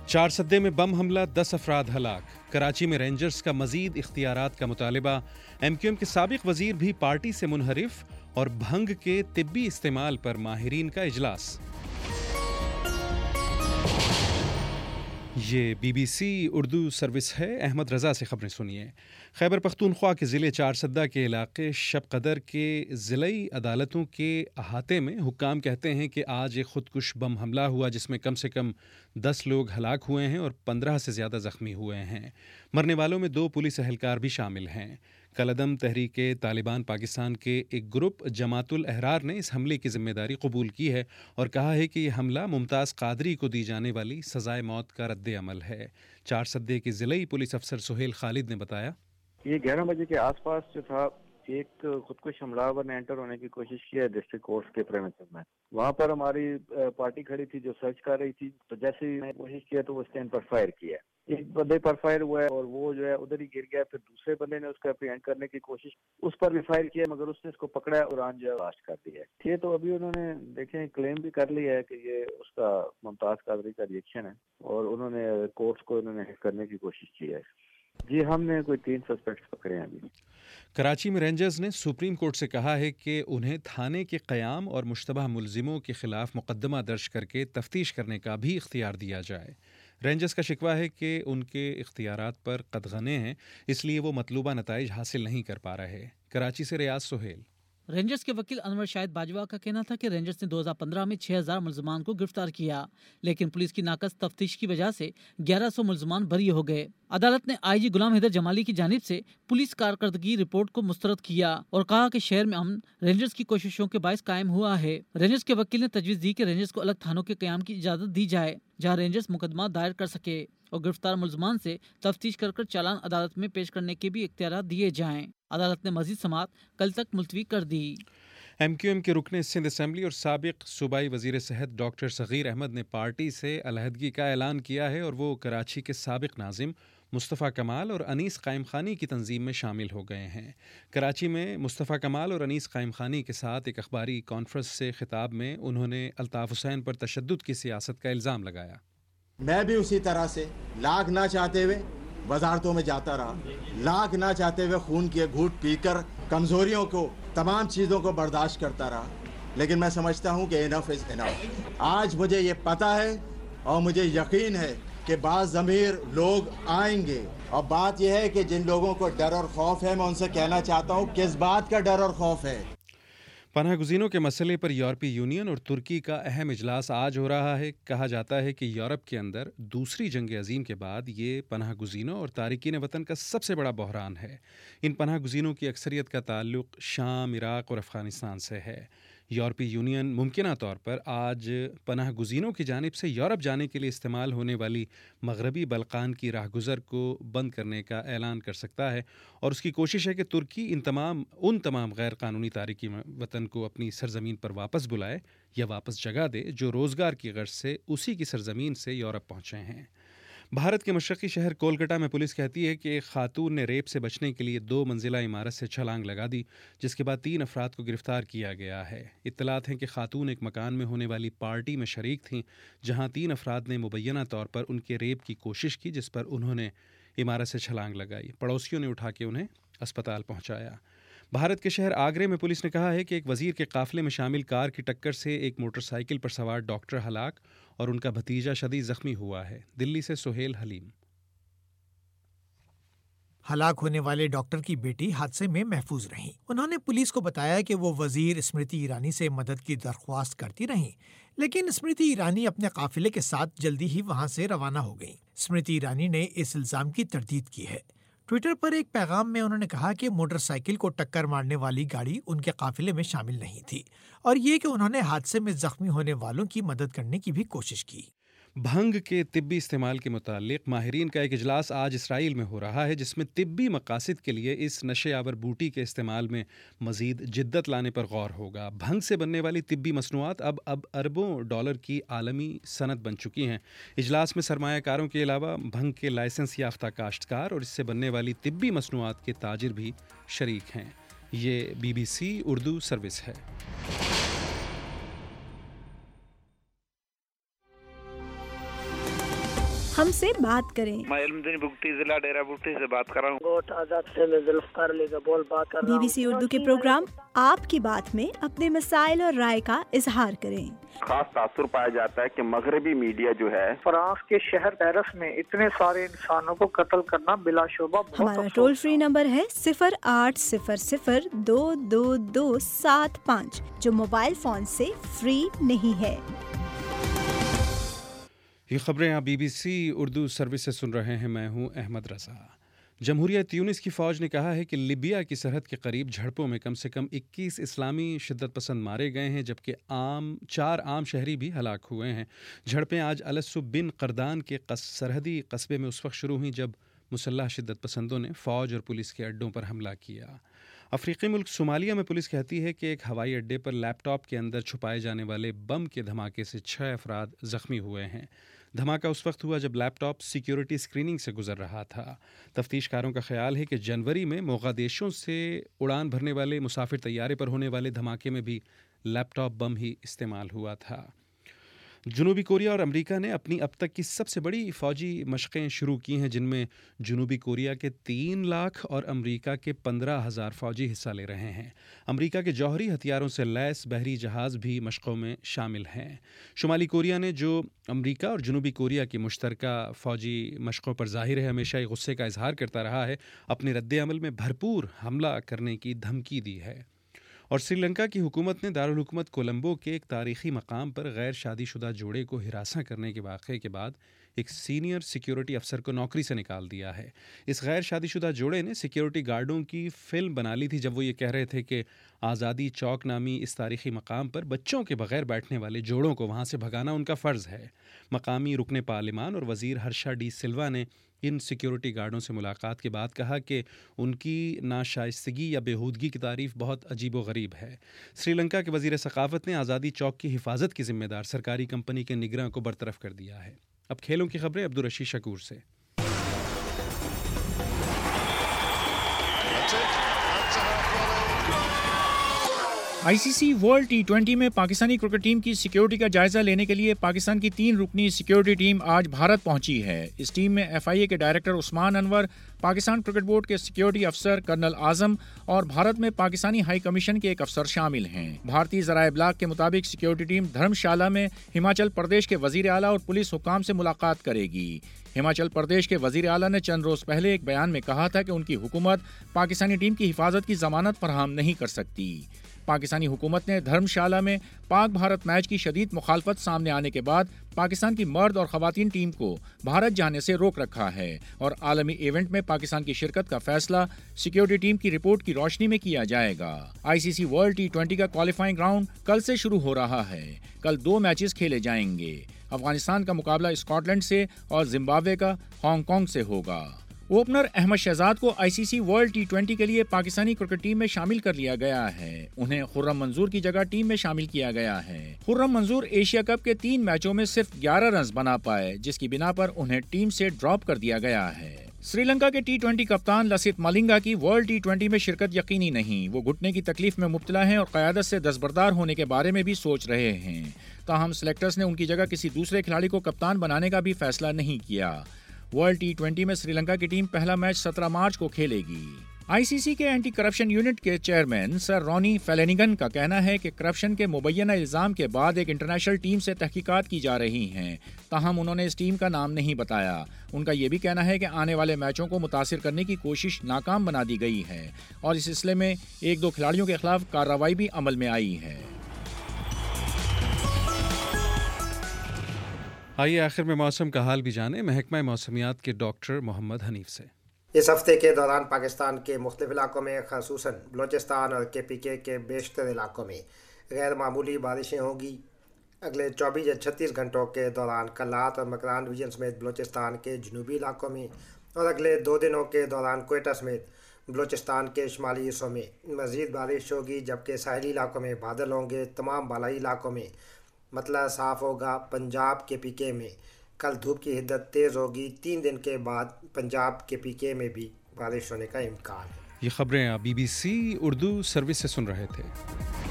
چارسدے میں بم حملہ، 10 افراد ہلاک۔ کراچی میں رینجرز کا مزید اختیارات کا مطالبہ۔ ایم کیو ایم کے سابق وزیر بھی پارٹی سے منحرف، اور بھنگ کے طبی استعمال پر ماہرین کا اجلاس۔ یہ B B C Urdu service ہے۔ احمد رضا سے خبریں سنیے۔ خیبر پختونخوا کے ضلع چارسدہ کے علاقے شب قدر کے ضلعی عدالتوں کے احاطے میں حکام کہتے ہیں کہ آج ایک خودکش بم حملہ ہوا جس میں کم سے کم 10 لوگ ہلاک ہوئے ہیں اور 15 سے زیادہ زخمی ہوئے ہیں۔ مرنے والوں میں 2 پولیس اہلکار بھی شامل ہیں۔ کالعدم تحریک طالبان پاکستان کے ایک گروپ جماعت الاحرار نے اس حملے کی ذمہ داری قبول کی ہے اور کہا ہے کہ یہ حملہ ممتاز قادری کو دی جانے والی سزائے موت کا رد عمل ہے۔ چارسدے کے ضلعی پولیس افسر سہیل خالد نے بتایا، یہ 11 بجے کے آس پاس جو تھا، ایک خودکش حملہ آور نے انٹر ہونے کی کوشش کی ہے ڈسٹرکٹ کورٹس کے پریمیسز میں۔ وہاں پر ہماری پارٹی کھڑی تھی جو سرچ کر رہی تھی، تو جیسے ہی میں کوشش کیا تو وہ اسٹینڈ پر فائر کیا ہے۔ ایک بندے پر فائر ہوا ہے اور وہ جو ہے ادھر ہی گر گیا۔ پھر دوسرے بندے نے اس کو اپریہینڈ کرنے کی کوشش، اس پر بھی فائر کیا مگر اس نے اس کو پکڑا ہے اور آن جو ہے لاسٹ کر دیا ہے۔ یہ تو ابھی انہوں نے دیکھیں کلیم بھی کر لیا ہے کہ یہ اس کا ممتاز قادری کا ریئیکشن ہے اور انہوں نے کورٹس کو انہوں نے ہیک کرنے کی کوشش کی ہے۔ جی، ہم نے کوئی 3 سسپیکٹس پکڑے ہیں ابھی۔ کراچی میں رینجرز نے سپریم کورٹ سے کہا ہے کہ انہیں تھانے کے قیام اور مشتبہ ملزموں کے خلاف مقدمہ درج کر کے تفتیش کرنے کا بھی اختیار دیا جائے۔ رینجرز کا شکوہ ہے کہ ان کے اختیارات پر قدغنے ہیں، اس لیے وہ مطلوبہ نتائج حاصل نہیں کر پا رہے۔ کراچی سے ریاض سہیل۔ رینجرز کے وکیل انور شاہد باجوہ کا کہنا تھا کہ رینجرز نے 2015 میں 6000 ملزمان کو گرفتار کیا، لیکن پولیس کی ناقص تفتیش کی وجہ سے 1100 ملزمان بری ہو گئے۔ عدالت نے آئی جی غلام حیدر جمالی کی جانب سے پولیس کارکردگی رپورٹ کو مسترد کیا اور کہا کہ شہر میں امن رینجرز کی کوششوں کے باعث قائم ہوا ہے۔ رینجرز کے وکیل نے تجویز دی کہ رینجرز کو الگ تھانوں کے قیام کی اجازت دی جائے جہاں رینجرز مقدمہ دائر کر سکے اور گرفتار ملزمان سے تفتیش کر چالان عدالت میں پیش کرنے کے بھی اختیارات دیے جائیں۔ عدالت نے مزید سماعت کل تک ملتوی کر دی۔ ایم کیو ایم کے رکن سندھ اسمبلی اور سابق صوبائی وزیر صحت ڈاکٹر صغیر احمد نے پارٹی سے علیحدگی کا اعلان کیا ہے اور وہ کراچی کے سابق ناظم مصطفیٰ کمال اور انیس قائم خانی کی تنظیم میں شامل ہو گئے ہیں۔ کراچی میں مصطفیٰ کمال اور انیس قائم خانی کے ساتھ ایک اخباری کانفرنس سے خطاب میں انہوں نے الطاف حسین پر تشدد کی سیاست کا الزام لگایا۔ میں بھی اسی طرح سے لاکھ نہ چاہتے ہوئے وزارتوں میں جاتا رہا، لاکھ نہ چاہتے ہوئے خون کے گھونٹ پی کر کمزوریوں کو، تمام چیزوں کو برداشت کرتا رہا، لیکن میں سمجھتا ہوں کہ انف از انف۔ آج مجھے یہ پتہ ہے اور مجھے یقین ہے کہ بعض ضمیر لوگ آئیں گے، اور بات یہ ہے کہ جن لوگوں کو ڈر اور خوف ہے، میں ان سے کہنا چاہتا ہوں کس بات کا ڈر اور خوف ہے۔ پناہ گزینوں کے مسئلے پر یورپی یونین اور ترکی کا اہم اجلاس آج ہو رہا ہے۔ کہا جاتا ہے کہ یورپ کے اندر دوسری جنگ عظیم کے بعد یہ پناہ گزینوں اور تارکین وطن کا سب سے بڑا بحران ہے۔ ان پناہ گزینوں کی اکثریت کا تعلق شام، عراق اور افغانستان سے ہے۔ یورپی یونین ممکنہ طور پر آج پناہ گزینوں کی جانب سے یورپ جانے کے لیے استعمال ہونے والی مغربی بلقان کی راہ گزر کو بند کرنے کا اعلان کر سکتا ہے، اور اس کی کوشش ہے کہ ترکی ان تمام غیر قانونی تارکین وطن کو اپنی سرزمین پر واپس بلائے یا واپس جگہ دے جو روزگار کی غرض سے اسی کی سرزمین سے یورپ پہنچے ہیں۔ بھارت کے مشرقی شہر کولکتہ میں پولیس کہتی ہے کہ ایک خاتون نے ریپ سے بچنے کے لیے 2 منزلہ عمارت سے چھلانگ لگا دی، جس کے بعد 3 افراد کو گرفتار کیا گیا ہے۔ اطلاعات ہیں کہ خاتون ایک مکان میں ہونے والی پارٹی میں شریک تھیں، جہاں 3 افراد نے مبینہ طور پر ان کے ریپ کی کوشش کی، جس پر انہوں نے عمارت سے چھلانگ لگائی۔ پڑوسیوں نے اٹھا کے انہیں اسپتال پہنچایا۔ بھارت کے شہر آگرے میں پولیس نے کہا ہے کہ ایک وزیر کے قافلے میں شامل کار کی ٹکر سے ایک موٹر سائیکل پر سوار ڈاکٹر ہلاک اور ان کا بھتیجا شدید زخمی ہوا ہے۔ دلی سے سہیل حلیم۔ ہلاک ہونے والے ڈاکٹر کی بیٹی حادثے میں محفوظ رہیں۔ انہوں نے پولیس کو بتایا کہ وہ وزیر اسمرتی ایرانی سے مدد کی درخواست کرتی رہیں، لیکن اسمرتی ایرانی اپنے قافلے کے ساتھ جلدی ہی وہاں سے روانہ ہو گئیں۔ اسمرتی ایرانی نے اس الزام کی تردید کی ہے۔ ٹویٹر پر ایک پیغام میں انہوں نے کہا کہ موٹر سائیکل کو ٹکر مارنے والی گاڑی ان کے قافلے میں شامل نہیں تھی، اور یہ کہ انہوں نے حادثے میں زخمی ہونے والوں کی مدد کرنے کی بھی کوشش کی۔ بھنگ کے طبی استعمال کے متعلق ماہرین کا ایک اجلاس آج اسرائیل میں ہو رہا ہے، جس میں طبی مقاصد کے لیے اس نشے آور بوٹی کے استعمال میں مزید جدت لانے پر غور ہوگا۔ بھنگ سے بننے والی طبی مصنوعات اب اربوں ڈالر کی عالمی صنعت بن چکی ہیں۔ اجلاس میں سرمایہ کاروں کے علاوہ بھنگ کے لائسنس یافتہ کاشتکار اور اس سے بننے والی طبی مصنوعات کے تاجر بھی شریک ہیں۔ یہ B B C Urdu service ہے۔ ہم سے بات کریں۔ میں علمدین بگٹی ضلع ڈیرہ بگٹی سے بات کر رہا ہوں۔ گوٹ آزاد سے میں ذوالفقار علی گبول بات کر رہا ہوں۔ BBC اردو کے پروگرام آپ کی بات میں اپنے مسائل اور رائے کا اظہار کریں۔ خاص تاثر پایا جاتا ہے کہ مغربی میڈیا جو ہے فرانس کے شہر پیرس میں اتنے سارے انسانوں کو قتل کرنا بلا شبہ بہت ہمارا ٹول فری نمبر ہے 0800-222275 جو موبائل فون سے فری نہیں ہے۔ یہ خبریں آپ BBC اردو سروس سے سن رہے ہیں، میں ہوں احمد رضا۔ جمہوریہ تیونس کی فوج نے کہا ہے کہ لیبیا کی سرحد کے قریب جھڑپوں میں کم سے کم 21 اسلامی شدت پسند مارے گئے ہیں، جبکہ 4 عام شہری بھی ہلاک ہوئے ہیں۔ جھڑپیں آج السو بن قردان کے سرحدی قصبے میں اس وقت شروع ہوئیں جب مسلح شدت پسندوں نے فوج اور پولیس کے اڈوں پر حملہ کیا۔ افریقی ملک صومالیہ میں پولیس کہتی ہے کہ ایک ہوائی اڈے پر لیپ ٹاپ کے اندر چھپائے جانے والے بم کے دھماکے سے 6 افراد زخمی ہوئے ہیں۔ دھماکہ اس وقت ہوا جب لیپ ٹاپ سیکیورٹی اسکریننگ سے گزر رہا تھا۔ تفتیش کاروں کا خیال ہے کہ جنوری میں موغادیشو سے اڑان بھرنے والے مسافر طیارے پر ہونے والے دھماکے میں بھی لیپ ٹاپ بم ہی استعمال ہوا تھا۔ جنوبی کوریا اور امریکہ نے اپنی اب تک کی سب سے بڑی فوجی مشقیں شروع کی ہیں، جن میں جنوبی کوریا کے 3 لاکھ اور امریکہ کے 15,000 فوجی حصہ لے رہے ہیں۔ امریکہ کے جوہری ہتھیاروں سے لیس بحری جہاز بھی مشقوں میں شامل ہیں۔ شمالی کوریا نے جو امریکہ اور جنوبی کوریا کی مشترکہ فوجی مشقوں پر ظاہر ہے ہمیشہ ہی غصے کا اظہار کرتا رہا ہے، اپنے رد عمل میں بھرپور حملہ کرنے کی دھمکی دی ہے۔ اور سری لنکا کی حکومت نے دارالحکومت کولمبو کے ایک تاریخی مقام پر غیر شادی شدہ جوڑے کو ہراساں کرنے کے واقعے کے بعد ایک سینئر سیکیورٹی افسر کو نوکری سے نکال دیا ہے۔ اس غیر شادی شدہ جوڑے نے سیکیورٹی گارڈوں کی فلم بنا لی تھی جب وہ یہ کہہ رہے تھے کہ آزادی چوک نامی اس تاریخی مقام پر بچوں کے بغیر بیٹھنے والے جوڑوں کو وہاں سے بھگانا ان کا فرض ہے۔ مقامی رکن پارلیمان اور وزیر ہرشا ڈی سلوا نے ان سیکیورٹی گارڈوں سے ملاقات کے بعد کہا کہ ان کی ناشائستگی یا بےہودگی کی تعریف بہت عجیب و غریب ہے۔ سری لنکا کے وزیر ثقافت نے آزادی چوک کی حفاظت کی ذمہ دار سرکاری کمپنی کے نگراں کو برطرف کر دیا ہے۔ اب کھیلوں کی خبریں عبدالرشید شکور سے۔ ICC ورلڈ T20 میں پاکستانی کرکٹ ٹیم کی سیکیورٹی کا جائزہ لینے کے لیے پاکستان کی 3 رکنی سیکیورٹی ٹیم آج بھارت پہنچی ہے۔ اس ٹیم میں FIA کے director Usman Anwar, Pakistan cricket board کے سیکیورٹی افسر کرنل اعظم اور بھارت میں پاکستانی ہائی کمیشن کے ایک افسر شامل ہیں۔ بھارتی ذرائع ابلاغ کے مطابق سیکیورٹی ٹیم دھرم شالہ میں ہماچل پردیش کے وزیر اعلیٰ اور پولیس حکام سے ملاقات کرے گی۔ ہماچل پردیش کے وزیر اعلیٰ نے چند روز پہلے ایک بیان میں کہا تھا کہ ان کی حکومت پاکستانی ٹیم کی حفاظت کی ضمانت فراہم نہیں کر سکتی۔ پاکستانی حکومت نے دھرم شالہ میں پاک بھارت میچ کی شدید مخالفت سامنے آنے کے بعد پاکستان کی مرد اور خواتین ٹیم کو بھارت جانے سے روک رکھا ہے اور عالمی ایونٹ میں پاکستان کی شرکت کا فیصلہ سیکیورٹی ٹیم کی رپورٹ کی روشنی میں کیا جائے گا۔ ICC ورلڈ T20 کا کوالیفائنگ راؤنڈ کل سے شروع ہو رہا ہے۔ کل 2 میچز کھیلے جائیں گے۔ افغانستان کا مقابلہ اسکاٹ لینڈ سے اور زمبابوے کا ہانگ کانگ سے ہوگا۔ اوپنر احمد شہزاد کو ICC ورلڈ T20 کے لیے پاکستانی کرکٹ ٹیم میں شامل کر لیا گیا ہے۔ انہیں خرم منظور کی جگہ ٹیم میں شامل کیا گیا ہے۔ خرم منظور ایشیا کپ کے 3 میچوں میں صرف 11 رنز بنا پائے، جس کی بنا پر انہیں ٹیم سے ڈراپ کر دیا گیا ہے۔ سری لنکا کے T20 کپتان لسیت ملنگا کی ورلڈ T20 میں شرکت یقینی نہیں۔ وہ گھٹنے کی تکلیف میں مبتلا ہیں اور قیادت سے دستبردار ہونے کے بارے میں بھی سوچ رہے ہیں۔ تاہم سلیکٹرز نے ان کی جگہ کسی دوسرے کھلاڑی کو کپتان بنانے کا بھی فیصلہ نہیں کیا۔ ورلڈ T20 میں سری لنکا کی ٹیم پہلا میچ 17 مارچ کو کھیلے گی۔ ICC کے اینٹی کرپشن یونٹ کے چیئرمین سر رونی فلینگن کا کہنا ہے کہ کرپشن کے مبینہ الزام کے بعد ایک انٹرنیشنل ٹیم سے تحقیقات کی جا رہی ہیں، تاہم انہوں نے اس ٹیم کا نام نہیں بتایا۔ ان کا یہ بھی کہنا ہے کہ آنے والے میچوں کو متاثر کرنے کی کوشش ناکام بنا دی گئی ہے اور اس سلسلے میں 1-2 کھلاڑیوں کے خلاف کارروائی بھی عمل میں آئی ہے۔ آئیے آخر میں موسم کا حال بھی جانیں محکمہ موسمیات کے ڈاکٹر محمد حنیف سے۔ اس ہفتے کے دوران پاکستان کے مختلف علاقوں میں خصوصاً بلوچستان اور KPK کے بیشتر علاقوں میں غیر معمولی بارشیں ہوں گی۔ اگلے 24 یا 36 گھنٹوں کے دوران کلات اور مکران ریجن سمیت بلوچستان کے جنوبی علاقوں میں اور اگلے 2 دنوں کے دوران کوئٹہ سمیت بلوچستان کے شمالی حصوں میں مزید بارش ہوگی، جبکہ ساحلی علاقوں میں بادل ہوں گے۔ تمام بالائی علاقوں میں مطلع صاف ہوگا۔ پنجاب KPK میں کل دھوپ کی حدت تیز ہوگی۔ 3 دن کے بعد پنجاب KPK میں بھی بارش ہونے کا امکان ہے۔ یہ خبریں آپ BBC اردو سروس سے سن رہے تھے۔